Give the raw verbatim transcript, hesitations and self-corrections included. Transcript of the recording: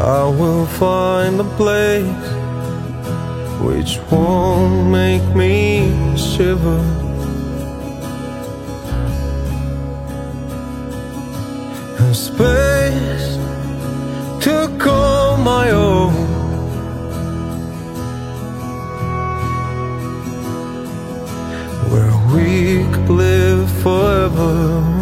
I will find a place which won't make me shiver. A space to call my own, where we could live forever.